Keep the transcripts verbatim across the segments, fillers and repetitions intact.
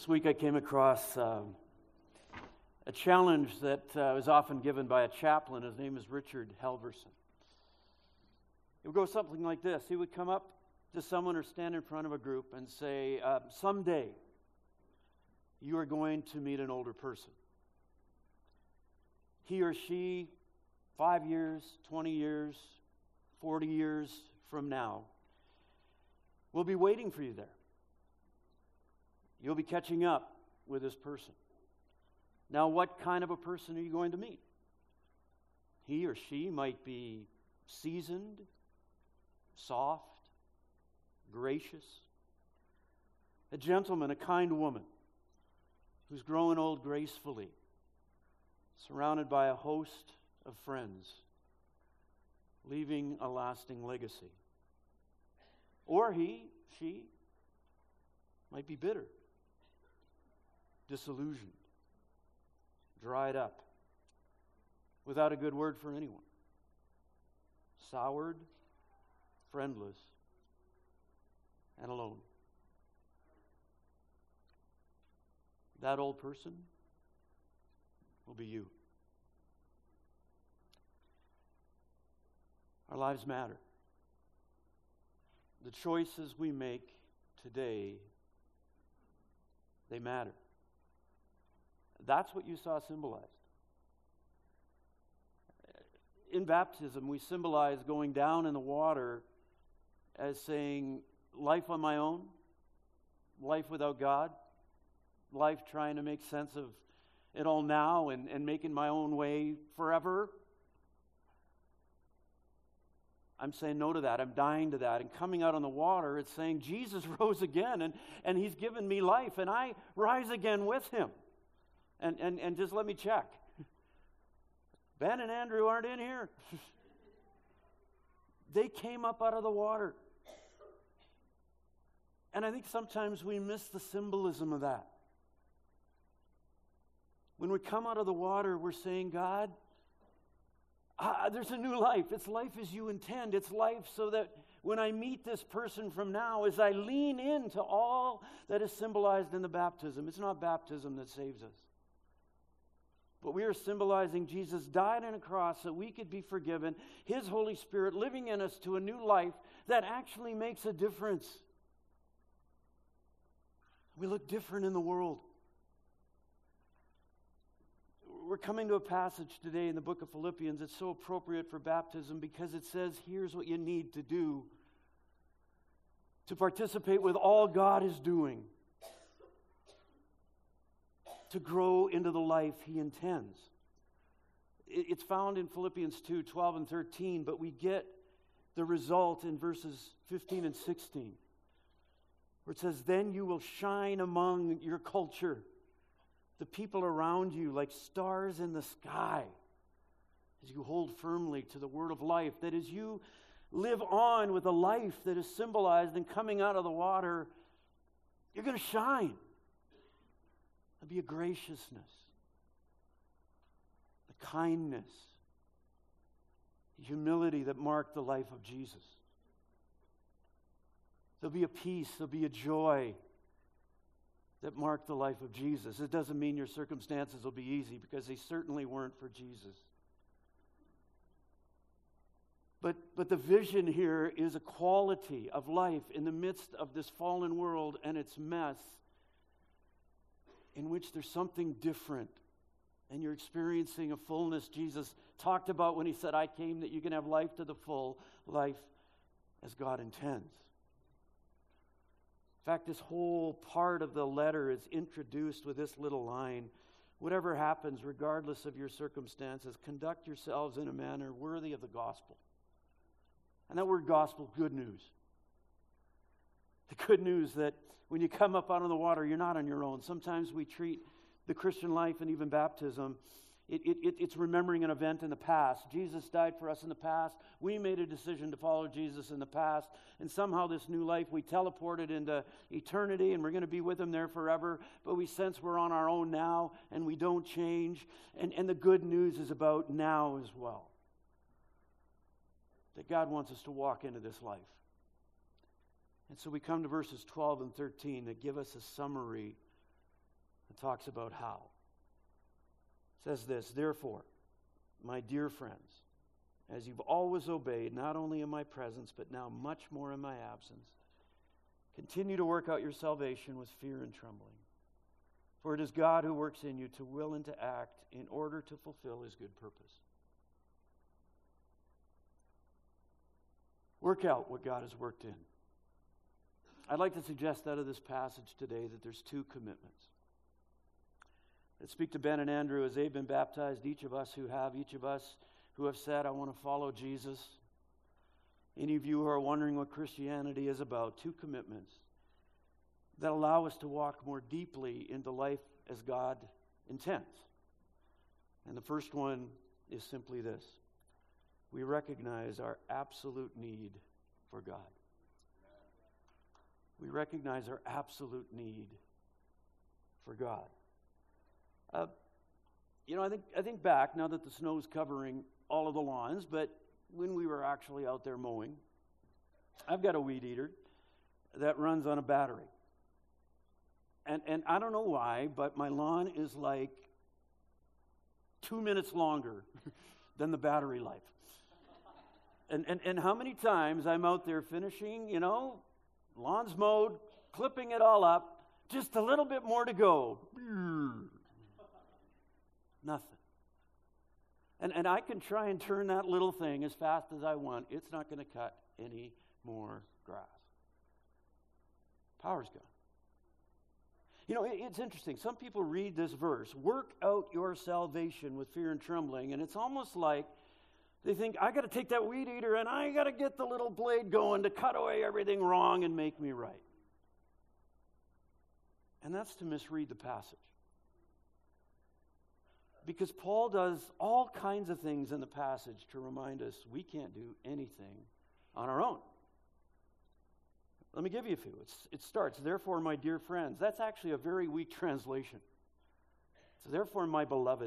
This week I came across um, a challenge that uh, was often given by a chaplain. His name is Richard Halverson. It would go something like this. He would come up to someone or stand in front of a group and say, uh, someday you are going to meet an older person. He or she, five years, twenty years, forty years from now, will be waiting for you there. You'll be catching up with this person. Now, what kind of a person are you going to meet? He or she might be seasoned, soft, gracious, a gentleman, a kind woman who's growing old gracefully, surrounded by a host of friends, leaving a lasting legacy. Or he, she, might be bitter, disillusioned, dried up, without a good word for anyone, soured, friendless, and alone. That old person will be you. Our lives matter. The choices we make today, they matter. That's what you saw symbolized. In baptism, we symbolize going down in the water as saying, life on my own, life without God, life trying to make sense of it all now and, and making my own way forever. I'm saying no to that. I'm dying to that. And coming out on the water, it's saying Jesus rose again and, and He's given me life and I rise again with Him. And, and, and just let me check. Ben and Andrew aren't in here. They came up out of the water. And I think sometimes we miss the symbolism of that. When we come out of the water, we're saying, God, ah, there's a new life. It's life as you intend. It's life so that when I meet this person from now, as I lean into all that is symbolized in the baptism, it's not baptism that saves us. But we are symbolizing Jesus died on a cross so we could be forgiven, His Holy Spirit living in us to a new life that actually makes a difference. We look different in the world. We're coming to a passage today in the book of Philippians. It's so appropriate for baptism because it says, here's what you need to do to participate with all God is doing, to grow into the life He intends. It's found in Philippians two, twelve and thirteen, but we get the result in verses fifteen and sixteen, where it says, then you will shine among your culture, the people around you, like stars in the sky, as you hold firmly to the word of life, that as you live on with a life that is symbolized in coming out of the water, you're going to shine. There'll be a graciousness, the kindness, the humility that marked the life of Jesus. There'll be a peace, there'll be a joy that marked the life of Jesus. It doesn't mean your circumstances will be easy, because they certainly weren't for Jesus. But, but the vision here is a quality of life in the midst of this fallen world and its mess, in which there's something different, and you're experiencing a fullness Jesus talked about when He said, I came that you can have life to the full, life as God intends. In fact, this whole part of the letter is introduced with this little line: whatever happens, regardless of your circumstances, conduct yourselves in a manner worthy of the gospel. And that word gospel, good news. The good news that when you come up out of the water, you're not on your own. Sometimes we treat the Christian life and even baptism, it, it, it, it's remembering an event in the past. Jesus died for us in the past. We made a decision to follow Jesus in the past. And somehow this new life, we teleported into eternity and we're going to be with Him there forever. But we sense we're on our own now and we don't change. And, and the good news is about now as well. That God wants us to walk into this life. And so we come to verses twelve and thirteen that give us a summary talks about how. It says this, therefore, my dear friends, as you've always obeyed, not only in my presence, but now much more in my absence, continue to work out your salvation with fear and trembling. For it is God who works in you to will and to act in order to fulfill his good purpose. Work out what God has worked in. I'd like to suggest out of this passage today that there's two commitments. Let's speak to Ben and Andrew as they've been baptized, each of us who have, each of us who have said, I want to follow Jesus. Any of you who are wondering what Christianity is about, two commitments that allow us to walk more deeply into life as God intends. And the first one is simply this. We recognize our absolute need for God. We recognize our absolute need for God. Uh, you know, I think I think back, now that the snow's covering all of the lawns, but when we were actually out there mowing, I've got a weed eater that runs on a battery. And and I don't know why, but my lawn is like two minutes longer than the battery life. And, and and how many times I'm out there finishing, you know, lawn's mowed, clipping it all up, just a little bit more to go. Nothing. And and I can try and turn that little thing as fast as I want. It's not going to cut any more grass. Power's gone. You know, it, it's interesting. Some people read this verse, work out your salvation with fear and trembling, and it's almost like they think, I got to take that weed eater and I got to get the little blade going to cut away everything wrong and make me right. And that's to misread the passage. Because Paul does all kinds of things in the passage to remind us we can't do anything on our own. Let me give you a few. It's, it starts, therefore, my dear friends. That's actually a very weak translation. It's therefore, my beloved.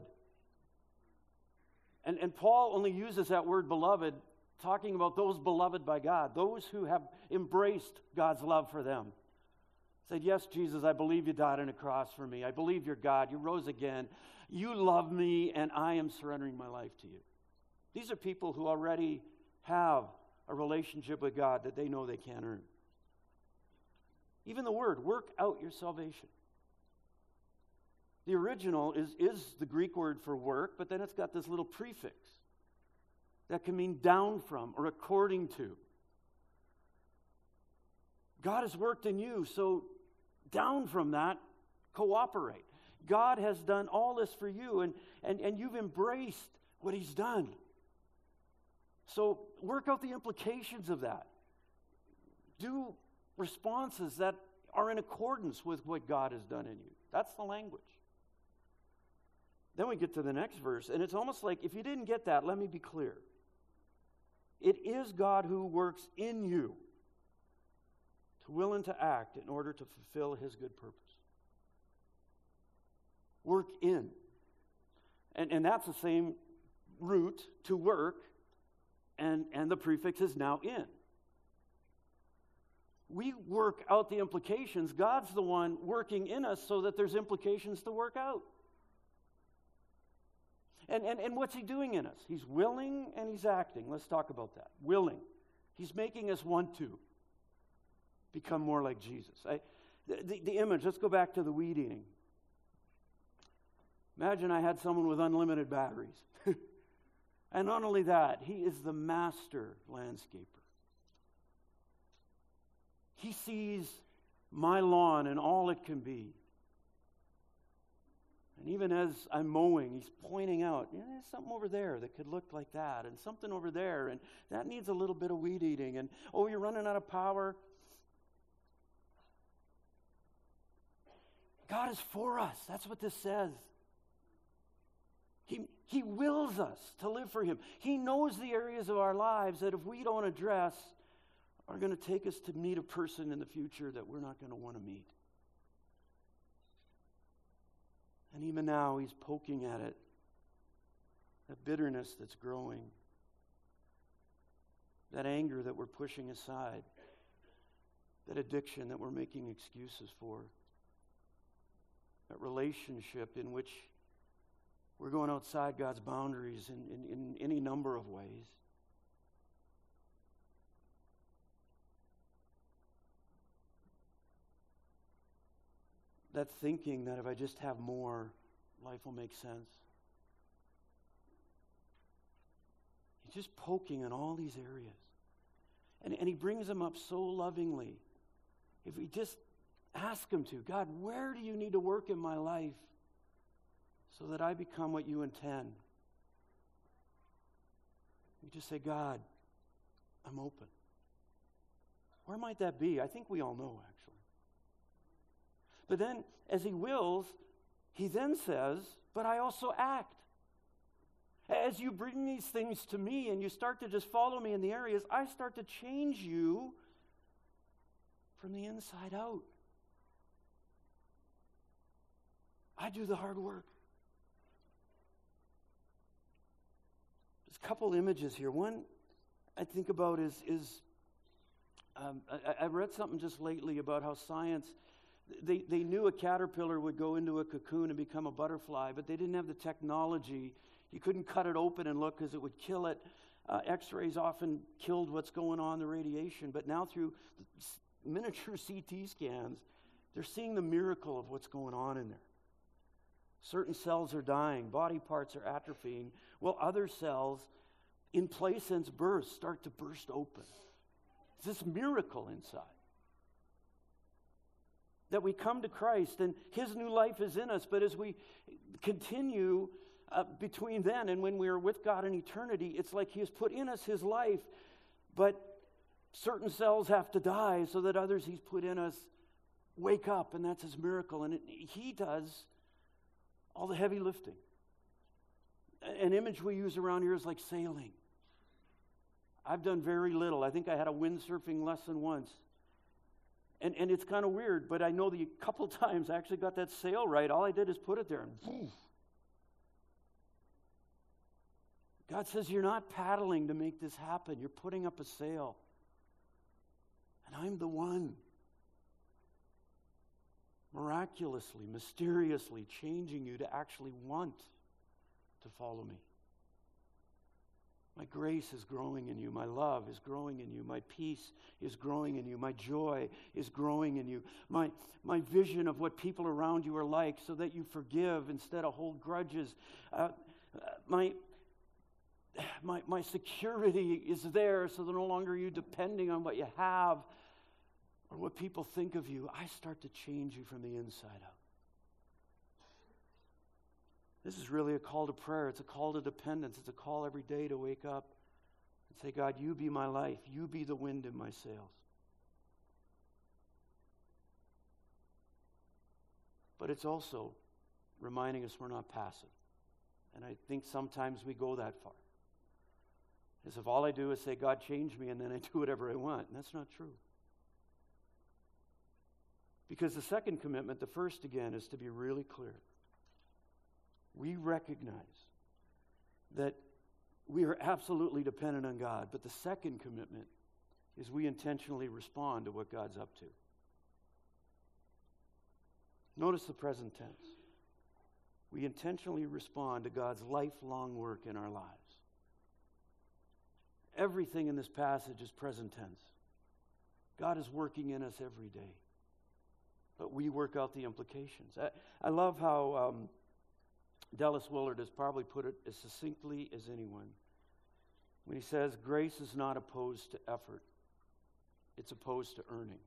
And, and Paul only uses that word beloved, talking about those beloved by God, those who have embraced God's love for them. Said, yes, Jesus, I believe you died on a cross for me. I believe you're God. You rose again. You love me, and I am surrendering my life to you. These are people who already have a relationship with God that they know they can't earn. Even the word, work out your salvation. The original is, is the Greek word for work, but then it's got this little prefix that can mean down from or according to. God has worked in you, so down from that, cooperate. God has done all this for you, and, and, and you've embraced what he's done. So work out the implications of that. Do responses that are in accordance with what God has done in you. That's the language. Then we get to the next verse, and it's almost like, if you didn't get that, let me be clear. It is God who works in you to will and to act in order to fulfill his good purpose. Work in. And, and that's the same root to work, and, and the prefix is now in. We work out the implications. God's the one working in us so that there's implications to work out. And, and, and what's he doing in us? He's willing and he's acting. Let's talk about that. Willing. He's making us want to become more like Jesus. I, the, the, the image, let's go back to the weed eating. Imagine I had someone with unlimited batteries. And not only that, he is the master landscaper. He sees my lawn and all it can be. And even as I'm mowing, he's pointing out, yeah, there's something over there that could look like that, and something over there, and that needs a little bit of weed eating, and oh, you're running out of power. God is for us. That's what this says. He, he wills us to live for him. He knows the areas of our lives that if we don't address, are going to take us to meet a person in the future that we're not going to want to meet. And even now, he's poking at it, that bitterness that's growing, that anger that we're pushing aside, that addiction that we're making excuses for, that relationship in which we're going outside God's boundaries in, in, in any number of ways. That thinking that if I just have more, life will make sense. He's just poking in all these areas. And, and he brings them up so lovingly. If we just ask him to, God, where do you need to work in my life so that I become what you intend? We just say, God, I'm open. Where might that be? I think we all know, actually. But then, as he wills, he then says, but I also act. As you bring these things to me and you start to just follow me in the areas, I start to change you from the inside out. I do the hard work. There's a couple images here. One I think about is, is um, I, I read something just lately about how science, they, they knew a caterpillar would go into a cocoon and become a butterfly, but they didn't have the technology. You couldn't cut it open and look because it would kill it. Uh, X-rays often killed what's going on, the radiation. But now through miniature C T scans, they're seeing the miracle of what's going on in there. Certain cells are dying. Body parts are atrophying. While other cells, in placent's birth, start to burst open. It's this miracle inside. That we come to Christ and his new life is in us. But as we continue Uh, between then and when we are with God in eternity, it's like he has put in us his life, but certain cells have to die so that others he's put in us wake up, and that's his miracle. And it, he does all the heavy lifting. An image we use around here is like sailing. I've done very little. I think I had a windsurfing lesson once. And, and it's kind of weird, but I know the couple times I actually got that sail right. All I did is put it there and poof. God says, you're not paddling to make this happen. You're putting up a sail. And I'm the one. Miraculously, mysteriously changing you to actually want to follow me. My grace is growing in you. My love is growing in you. My peace is growing in you. My joy is growing in you. My, my vision of what people around you are like so that you forgive instead of hold grudges. Uh, my... My, my security is there so that no longer are you depending on what you have or what people think of you. I start to change you from the inside out. This is really a call to prayer. It's a call to dependence. It's a call every day to wake up and say, God, you be my life. You be the wind in my sails. But it's also reminding us we're not passive. And I think sometimes we go that far. As if all I do is say, God, change me, and then I do whatever I want. And that's not true. Because the second commitment, the first again, is to be really clear. We recognize that we are absolutely dependent on God. But the second commitment is we intentionally respond to what God's up to. Notice the present tense. We intentionally respond to God's lifelong work in our lives. Everything in this passage is present tense. God is working in us every day. But we work out the implications. I, I love how um, Dallas Willard has probably put it as succinctly as anyone when he says, grace is not opposed to effort. It's opposed to earning.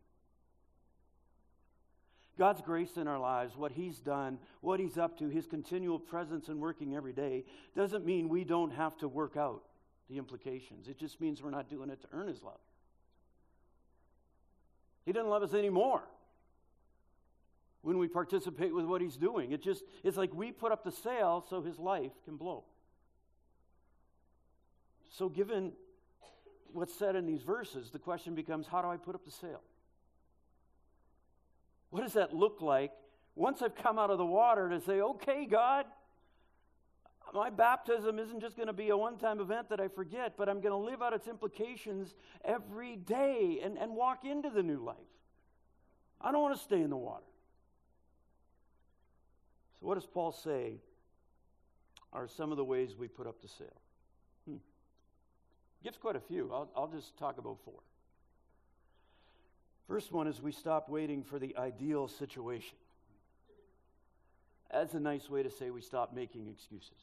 God's grace in our lives, what he's done, what he's up to, his continual presence and working every day, doesn't mean we don't have to work out the implications. It just means we're not doing it to earn his love. He doesn't love us anymore when we participate with what he's doing. It just, it's like we put up the sail so his life can blow. So given what's said in these verses, the question becomes, how do I put up the sail? What does that look like once I've come out of the water to say, okay, God, my baptism isn't just going to be a one-time event that I forget, but I'm going to live out its implications every day and, and walk into the new life. I don't want to stay in the water. So what does Paul say are some of the ways we put up the sale? Hmm. Gives quite a few. I'll, I'll just talk about four. First one is we stop waiting for the ideal situation. That's a nice way to say we stop making excuses.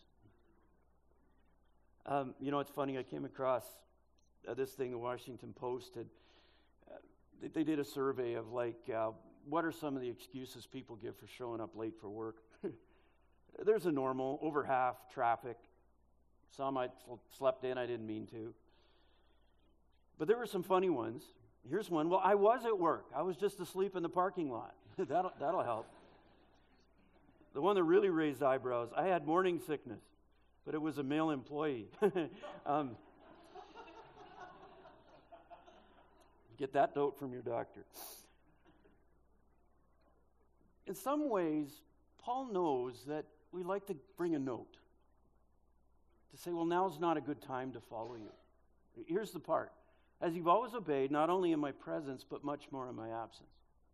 Um, you know, it's funny, I came across uh, this thing the Washington Post had, uh, they, they did a survey of like, uh, what are some of the excuses people give for showing up late for work? There's a normal, over half, traffic. Some I slept in, I didn't mean to. But there were some funny ones. Here's one. Well, I was at work. I was just asleep in the parking lot. that'll, that'll help. The one that really raised eyebrows, I had morning sickness, but it was a male employee. um, get that note from your doctor. In some ways, Paul knows that we like to bring a note to say, well, now's not a good time to follow you. Here's the part. As you've always obeyed, not only in my presence, but much more in my absence.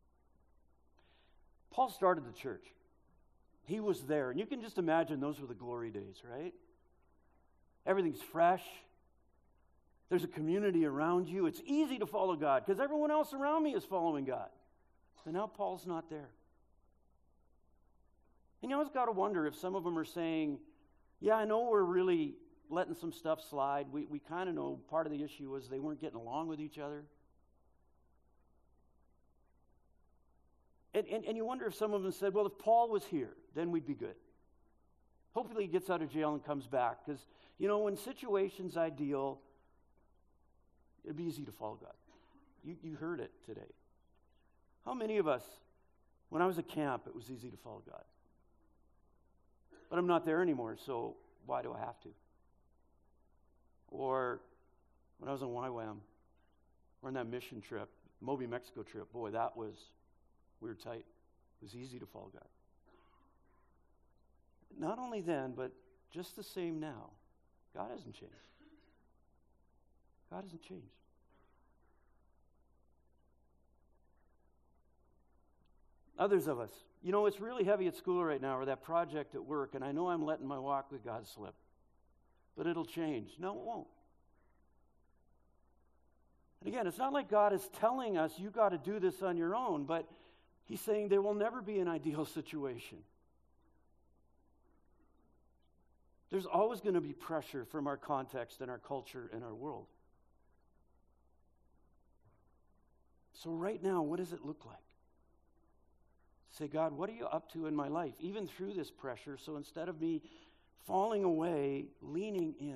Paul started the church. He was there. And you can just imagine those were the glory days, right? Everything's fresh. There's a community around you. It's easy to follow God because everyone else around me is following God. And now Paul's not there. And you always got to wonder if some of them are saying, yeah, I know we're really letting some stuff slide. We we kind of know part of the issue was they weren't getting along with each other. And, and, and you wonder if some of them said, well, if Paul was here, then we'd be good. Hopefully he gets out of jail and comes back. Because, you know, when situation's ideal, it'd be easy to follow God. You, you heard it today. How many of us, when I was at camp, it was easy to follow God? But I'm not there anymore, so why do I have to? Or when I was on Y WAM, or on that mission trip, Moby, Mexico trip, boy, that was, we were tight. It was easy to follow God. Not only then, but just the same now. God hasn't changed. God hasn't changed. Others of us, you know, it's really heavy at school right now, or that project at work, and I know I'm letting my walk with God slip. But it'll change. No, it won't. And again, it's not like God is telling us you got to do this on your own, but he's saying there will never be an ideal situation. There's always going to be pressure from our context and our culture and our world. So right now, what does it look like? Say, God, what are you up to in my life, even through this pressure? So instead of me falling away, leaning in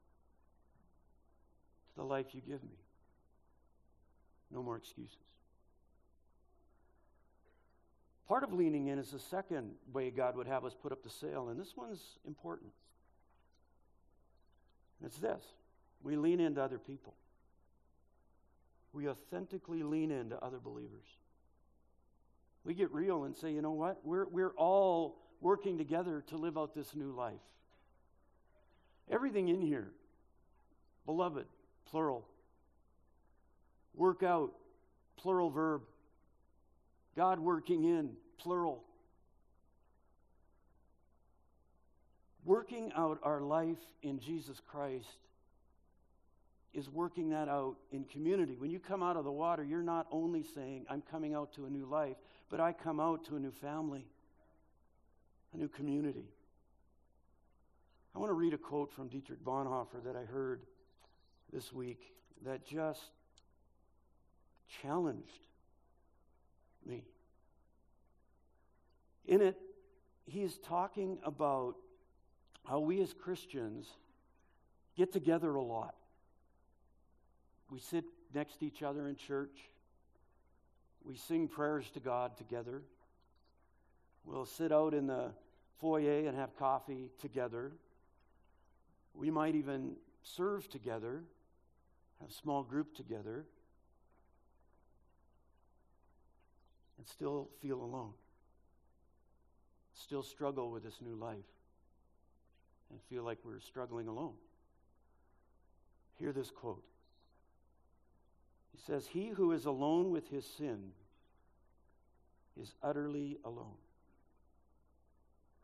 to the life you give me. No more excuses. Part of leaning in is the second way God would have us put up the sail, and this one's important. It's this. We lean into other people. We authentically lean into other believers. We get real and say, you know what? We're, we're all working together to live out this new life. Everything in here, beloved, plural. Work out, plural verb. God working in, plural. Working out our life in Jesus Christ is working that out in community. When you come out of the water, you're not only saying, I'm coming out to a new life, but I come out to a new family, a new community. I want to read a quote from Dietrich Bonhoeffer that I heard this week that just challenged me. In it, he's talking about how we as Christians get together a lot. We sit next to each other in church. We sing prayers to God together. We'll sit out in the foyer and have coffee together. We might even serve together, have a small group together, and still feel alone. Still struggle with this new life and feel like we're struggling alone. Hear this quote. He says, "He who is alone with his sin is utterly alone.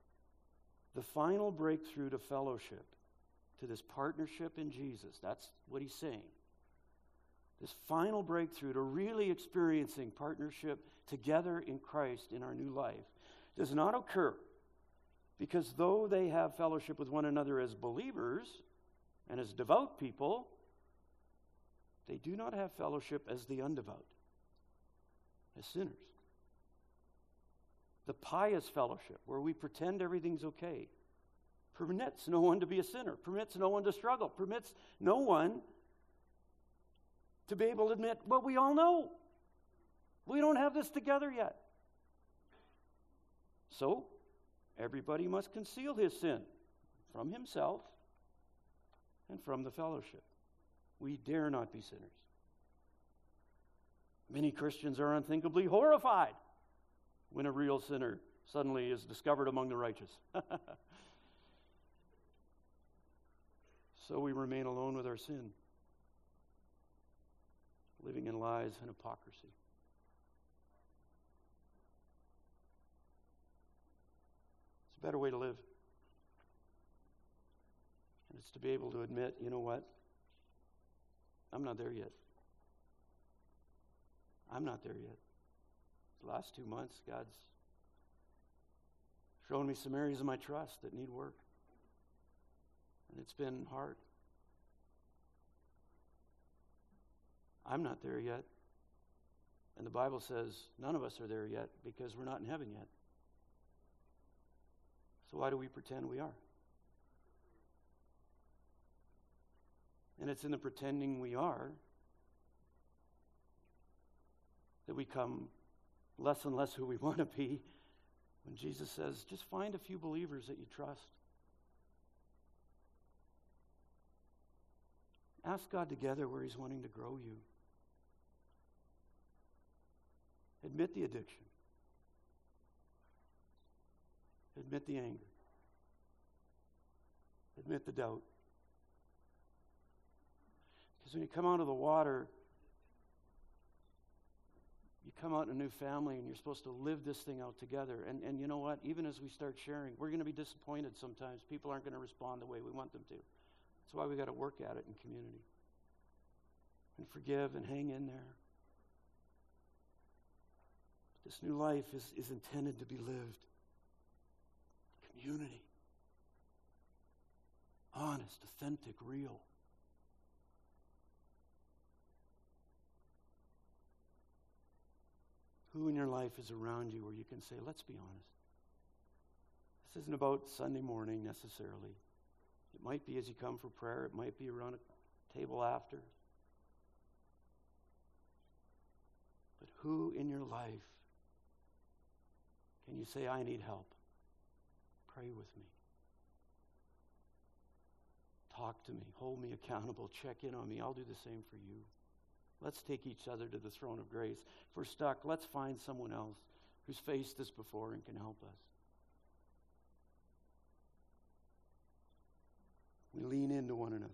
the final breakthrough to fellowship, to this partnership in Jesus, that's what he's saying. This final breakthrough to really experiencing partnership together in Christ in our new life does not occur because though they have fellowship with one another as believers and as devout people, they do not have fellowship as the undevout, as sinners. The pious fellowship, where we pretend everything's okay, permits no one to be a sinner, permits no one to struggle, permits no one to be able to admit, well, we all know. We don't have this together yet. So, everybody must conceal his sin from himself and from the fellowship. We dare not be sinners. Many Christians are unthinkably horrified when a real sinner suddenly is discovered among the righteous. So we remain alone with our sin, living in lies and hypocrisy. It's a better way to live. And it's to be able to admit, you know what? I'm not there yet. I'm not there yet. The last two months, God's shown me some areas of my trust that need work. And it's been hard. I'm not there yet. And the Bible says none of us are there yet because we're not in heaven yet. So why do we pretend we are? And it's in the pretending we are that we come less and less who we want to be when Jesus says, just find a few believers that you trust. Ask God together where he's wanting to grow you. Admit the addiction. Admit the anger. Admit the doubt. Because when you come out of the water, you come out in a new family and you're supposed to live this thing out together. And, and you know what? Even as we start sharing, we're going to be disappointed sometimes. People aren't going to respond the way we want them to. That's why we got to work at it in community. And forgive and hang in there. This new life is, is intended to be lived. Community. Honest, authentic, real. Who in your life is around you where you can say, let's be honest. This isn't about Sunday morning necessarily. It might be as you come for prayer. It might be around a table after. But who in your life can you say, I need help? Pray with me. Talk to me. Hold me accountable. Check in on me. I'll do the same for you. Let's take each other to the throne of grace. If we're stuck, let's find someone else who's faced this before and can help us. We lean into one another.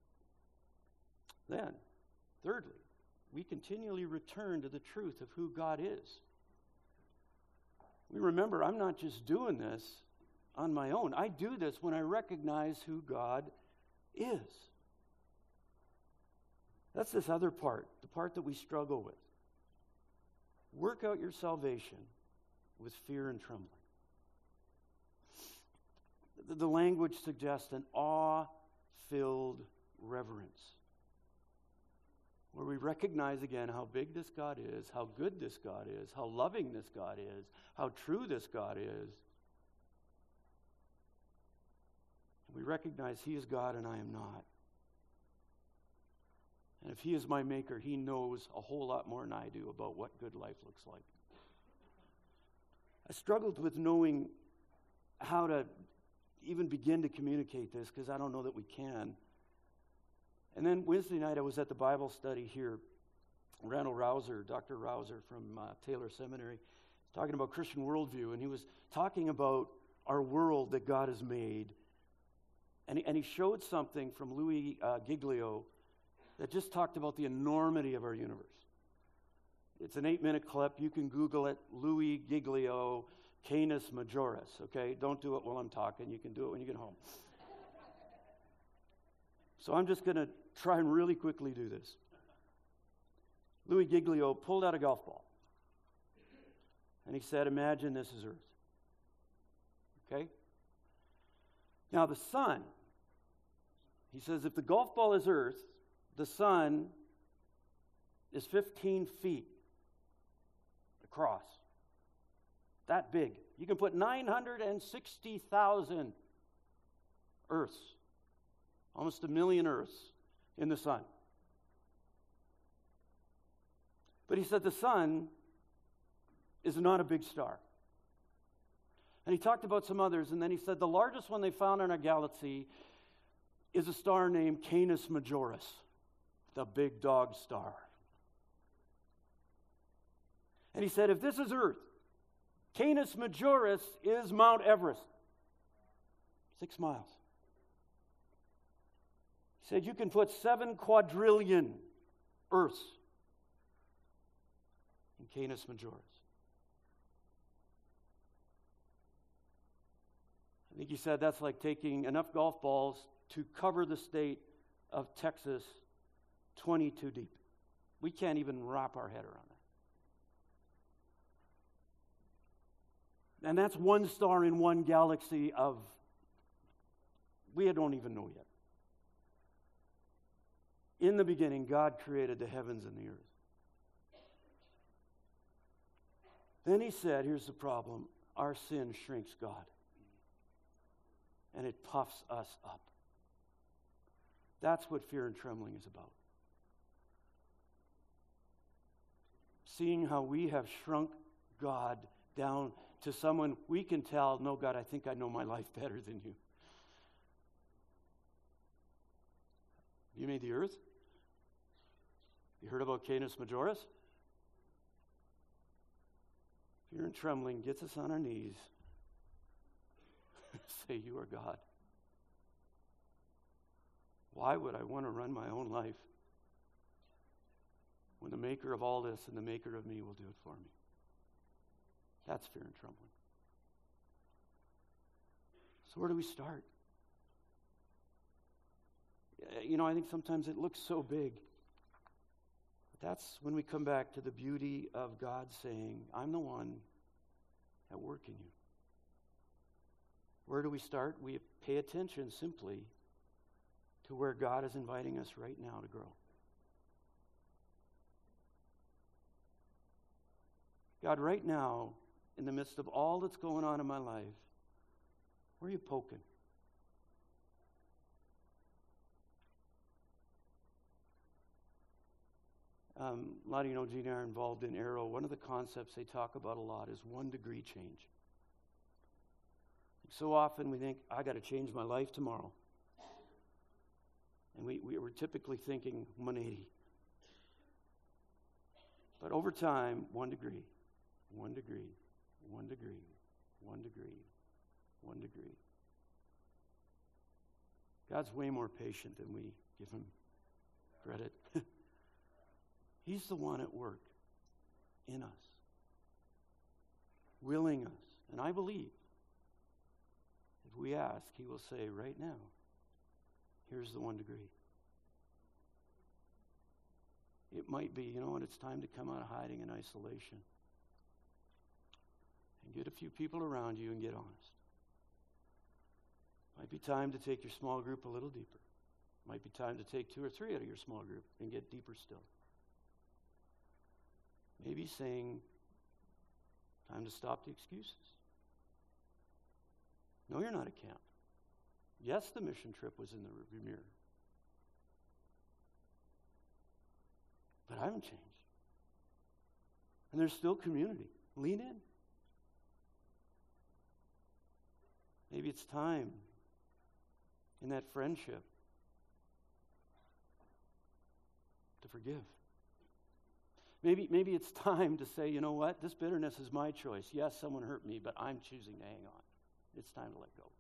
Then, thirdly, we continually return to the truth of who God is. We remember, I'm not just doing this on my own. I do this when I recognize who God is. That's this other part, the part that we struggle with. Work out your salvation with fear and trembling. The, the language suggests an awe-filled reverence, where we recognize again how big this God is, how good this God is, how loving this God is, how true this God is. We recognize he is God and I am not. And if he is my maker, he knows a whole lot more than I do about what good life looks like. I struggled with knowing how to even begin to communicate this because I don't know that we can. And then Wednesday night I was at the Bible study here. Randall Rouser, Doctor Rouser from uh, Taylor Seminary, talking about Christian worldview, and he was talking about our world that God has made. And he, and he showed something from Louis uh, Giglio that just talked about the enormity of our universe. It's an eight-minute clip. You can Google it, Louis Giglio, Canis Majoris, okay? Don't do it while I'm talking. You can do it when you get home. So I'm just going to try and really quickly do this. Louis Giglio pulled out a golf ball. And he said, imagine this is Earth. Okay? Now the sun, he says, if the golf ball is Earth, the sun is fifteen feet across. That big. You can put nine hundred sixty thousand Earths, almost a million Earths, in the sun. But he said the sun is not a big star. And he talked about some others, and then he said the largest one they found in our galaxy is a star named Canis Majoris, the big dog star. And he said, if this is Earth, Canis Majoris is Mount Everest. Six miles. He said you can put seven quadrillion Earths in Canis Majoris. I think he said that's like taking enough golf balls to cover the state of Texas twenty-two deep. We can't even wrap our head around that. And that's one star in one galaxy of, we don't even know yet. In the beginning, God created the heavens and the earth. Then he said, here's the problem, our sin shrinks God. And it puffs us up. That's what fear and trembling is about. Seeing how we have shrunk God down to someone we can tell, no, God, I think I know my life better than you. You made the earth? You heard about Canis Majoris? Fear and trembling gets us on our knees. Say, you are God. Why would I want to run my own life when the maker of all this and the maker of me will do it for me? That's fear and trembling. So where do we start? You know, I think sometimes it looks so big. But that's when we come back to the beauty of God saying, I'm the one at work in you. Where do we start? We pay attention simply to where God is inviting us right now to grow. God, right now, in the midst of all that's going on in my life, where are you poking? Um, a lot of you know Gene are involved in Arrow. One of the concepts they talk about a lot is one degree change. So often we think, I got to change my life tomorrow. And we, we we're typically thinking one eighty. But over time, one degree, one degree, one degree, one degree, one degree. God's way more patient than we give him credit. He's the one at work in us, willing us. And I believe if we ask, he will say right now, here's the one degree. It might be, you know what, it's time to come out of hiding and isolation and get a few people around you and get honest. Might be time to take your small group a little deeper. Might be time to take two or three out of your small group and get deeper still. Maybe saying, time to stop the excuses. No, you're not at camp. Yes, the mission trip was in the rearview mirror. But I haven't changed. And there's still community. Lean in. Maybe it's time in that friendship to forgive. Maybe, maybe it's time to say, you know what, this bitterness is my choice. Yes, someone hurt me, but I'm choosing to hang on. It's time to let go.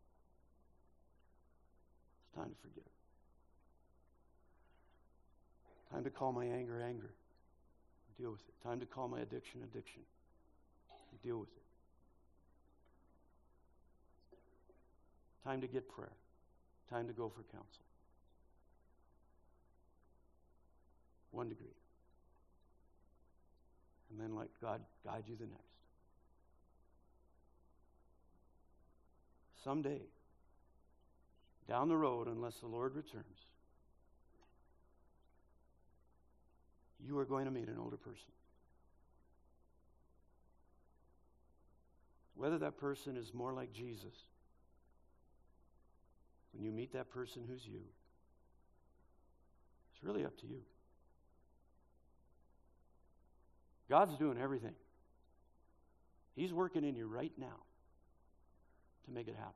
It's time to forgive. Time to call my anger, anger. Deal with it. Time to call my addiction, addiction. Deal with it. Time to get prayer. Time to go for counsel. One degree. And then let God guide you the next. Someday, down the road, unless the Lord returns, you are going to meet an older person. Whether that person is more like Jesus, when you meet that person who's you, it's really up to you. God's doing everything. He's working in you right now to make it happen.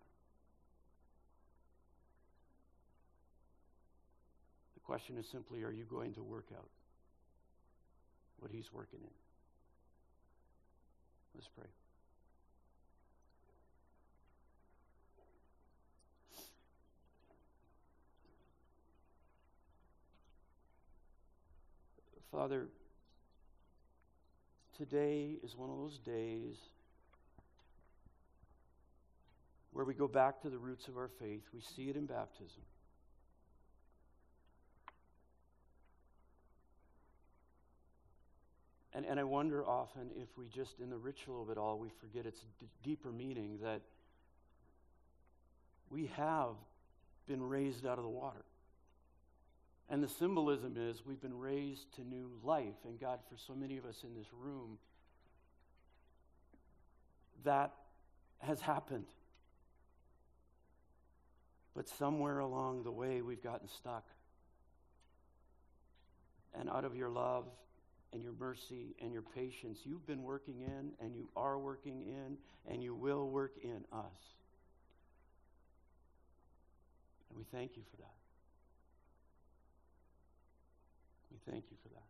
The question is simply, are you going to work out what He's working in? Let's pray. Father, today is one of those days where we go back to the roots of our faith. We see it in baptism. And, and I wonder often if we just, in the ritual of it all, we forget its d- deeper meaning, that we have been raised out of the water. And the symbolism is we've been raised to new life. And God, for so many of us in this room, that has happened. But somewhere along the way, we've gotten stuck. And out of your love and your mercy and your patience, you've been working in, and you are working in, and you will work in us. And we thank you for that. We thank you for that.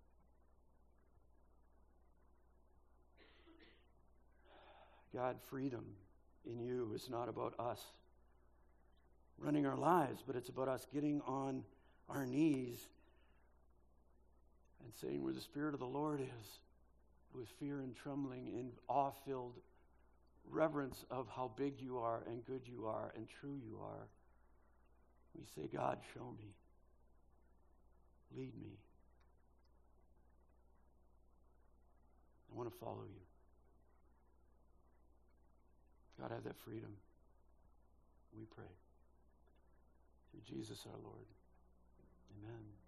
God, freedom in you is not about us running our lives, but it's about us getting on our knees and saying, where the Spirit of the Lord is, with fear and trembling, in awe-filled reverence of how big you are and good you are and true you are, we say, God, show me. Lead me. I want to follow you. God, have that freedom. We pray. Through Jesus our Lord. Amen.